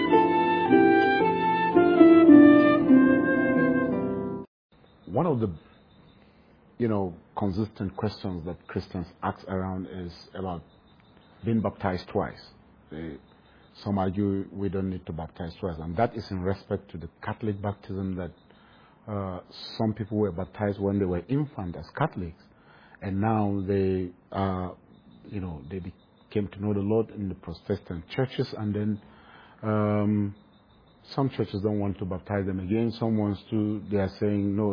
One of the, consistent questions that Christians ask around is about being baptized twice. Some argue we don't need to baptize twice, and that is in respect to the Catholic baptism that some people were baptized when they were infant as Catholics, and now they came to know the Lord in the Protestant churches, and then some churches don't want to baptize them again. Some wants to. They are saying no.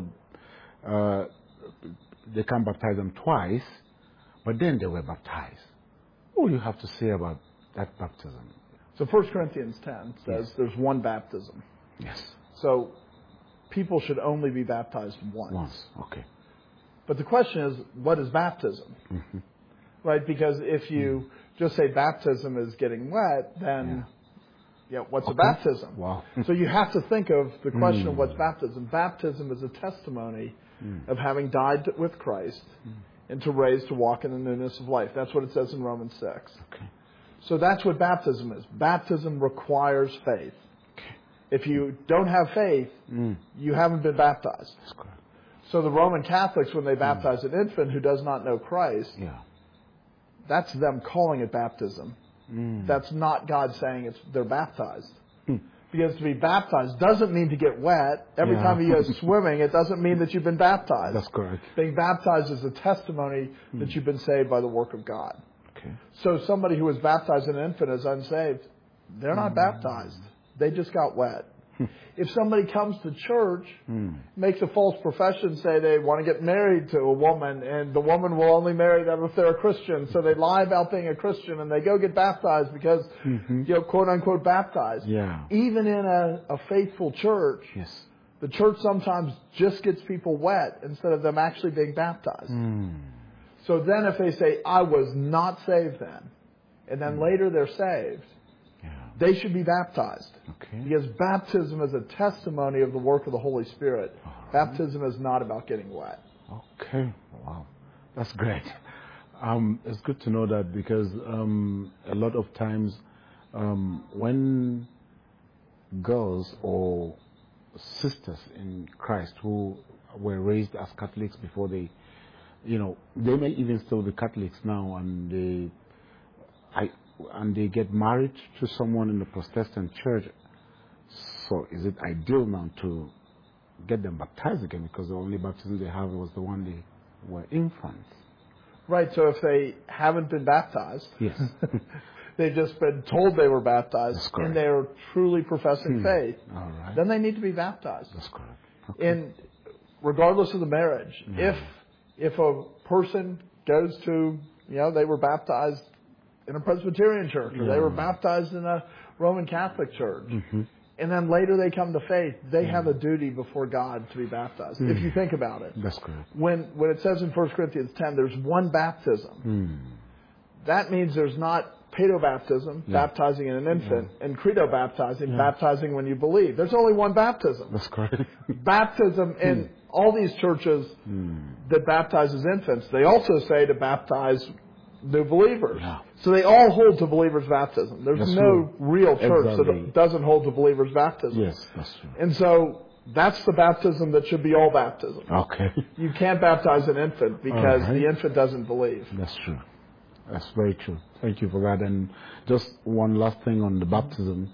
They can't baptize them twice, but then they were baptized. What do you have to say about that baptism? So 1 Corinthians 10 says there's one baptism. Yes. So people should only be baptized once. Once, okay. But the question is, what is baptism? Mm-hmm. Right? Because if you just say baptism is getting wet, then what's a baptism? Wow. So you have to think of the question of what's baptism. Baptism is a testimony of having died with Christ and to raise to walk in the newness of life. That's what it says in Romans 6. Okay. So that's what baptism is. Baptism requires faith. Okay. If you don't have faith, you haven't been baptized. That's correct. So the Roman Catholics, when they baptize an infant who does not know Christ, that's them calling it baptism. That's not God saying they're baptized. Because to be baptized doesn't mean to get wet. Every time you go swimming, it doesn't mean that you've been baptized. That's correct. Being baptized is a testimony that you've been saved by the work of God. Okay. So somebody who was baptized as an infant is unsaved. They're not baptized. They just got wet. If somebody comes to church, makes a false profession, say they want to get married to a woman, and the woman will only marry them if they're a Christian, so they lie about being a Christian, and they go get baptized because, quote unquote, baptized. Yeah. Even in a faithful church, the church sometimes just gets people wet instead of them actually being baptized. So then if they say, I was not saved then, and then later they're saved, they should be baptized. Okay. Because baptism is a testimony of the work of the Holy Spirit. Baptism is not about getting wet. Okay. Wow. That's great. It's good to know that because a lot of times when girls or sisters in Christ who were raised as Catholics before they may even still be Catholics now, and they get married to someone in the Protestant church. So is it ideal now to get them baptized again, because the only baptism they have was the one they were infants? Right, so if they haven't been baptized, they've just been told they were baptized, and they're truly professing faith, then they need to be baptized. That's correct. Okay. And regardless of the marriage, if a person goes to, they were baptized in a Presbyterian church, or they were baptized in a Roman Catholic church, and then later they come to faith, they have a duty before God to be baptized, if you think about it. That's correct. When it says in 1 Corinthians 10, there's one baptism, that means there's not paedobaptism, baptizing an infant, and credo baptizing, baptizing when you believe. There's only one baptism. That's correct. Baptism in all these churches that baptizes infants, they also say to baptize new believers. So they all hold to believers' baptism. There's no real church that doesn't hold to believers' baptism. Yes, that's true. And so that's the baptism that should be all baptism. Okay. You can't baptize an infant because the infant doesn't believe. That's true. That's very true. Thank you for that. And just one last thing on the baptism.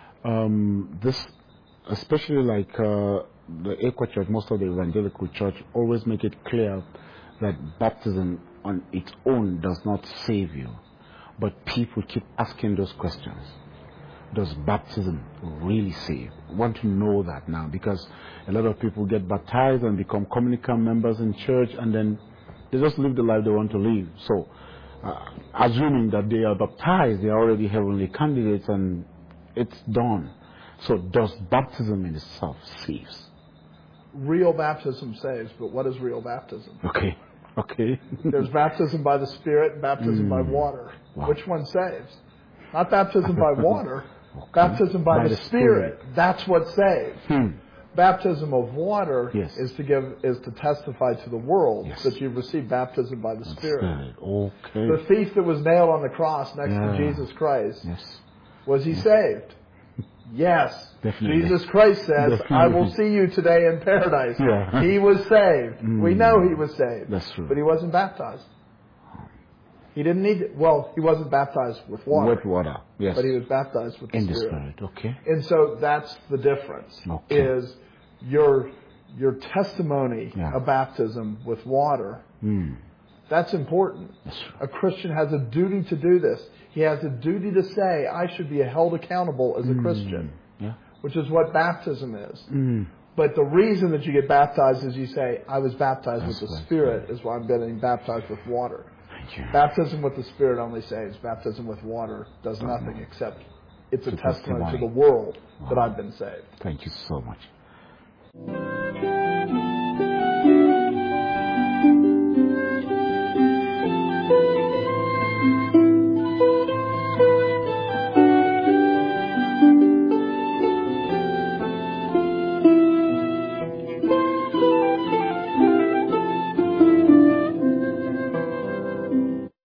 This, especially like the Equa Church, most of the evangelical church always make it clear that baptism on its own does not save you. But people keep asking those questions. Does baptism really save? I want to know that now, because a lot of people get baptized and become communicant members in church, and then they just live the life they want to live. So, assuming that they are baptized, they are already heavenly candidates, and it's done. So, does baptism in itself save? Real baptism saves, but what is real baptism? Okay. There's baptism by the Spirit and baptism by water. Wow. Which one saves? Not baptism by water. Baptism by the Spirit. That's what saves. Baptism of water is to testify to the world that you've received baptism by the Spirit. Okay. The thief that was nailed on the cross next to Jesus Christ, was he saved? Yes. Definitely. Jesus Christ says, Definitely. I will see you today in paradise. Yeah. He was saved. We know he was saved. That's true. But he wasn't baptized. He didn't need it. Well, he wasn't baptized with water. With water, yes. But he was baptized with the In Spirit. the Spirit, okay. And so that's the difference. Okay. Is your testimony of baptism with water. That's important. That's true. A Christian has a duty to do this. He has a duty to say, I should be held accountable as a Christian. Yeah. Which is what baptism is. But the reason that you get baptized is you say, I was baptized with the Spirit, is why I'm getting baptized with water. Thank you. Baptism with the Spirit only saves. Baptism with water does nothing except it's a testimony to the world that I've been saved. Thank you so much.